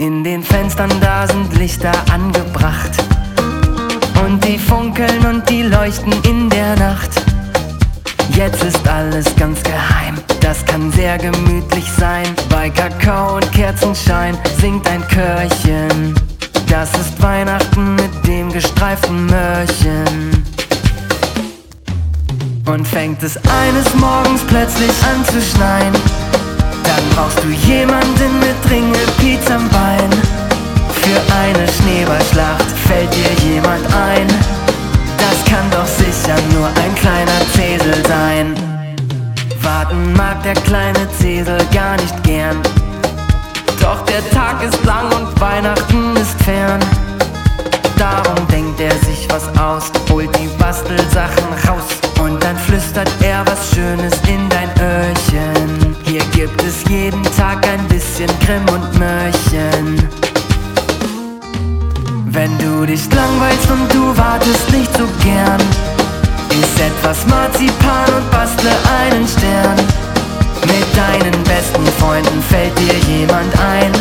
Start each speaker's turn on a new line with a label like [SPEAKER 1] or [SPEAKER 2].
[SPEAKER 1] In den Fenstern, da sind Lichter angebracht und die funkeln und die leuchten in der Nacht. Jetzt ist alles ganz geheim, das kann sehr gemütlich sein. Bei Kakao und Kerzenschein singt ein Chörchen. Das ist Weihnachten mit dem gestreiften Möhrchen. Und fängt es eines Morgens plötzlich an zu schneien, dann brauchst du jemanden mit Ringelpiez am Bein. Für eine Schneeballschlacht fällt dir jemand ein. Das kann doch sicher nur ein kleiner Zesel sein. Warten mag der kleine Zesel gar nicht gern, doch der Tag ist lang und Weihnachten ist fern. Darum denkt er sich was aus, holt die Bastelsachen raus und dann flüstert er was Schönes in dein Öhrchen. Hier gibt es jeden Tag ein bisschen Grimm und Möhrchen. Wenn du dich langweilst und du wartest nicht so gern, iss etwas Marzipan und bastle einen Stern. Mit deinen besten Freunden fällt dir jemand ein.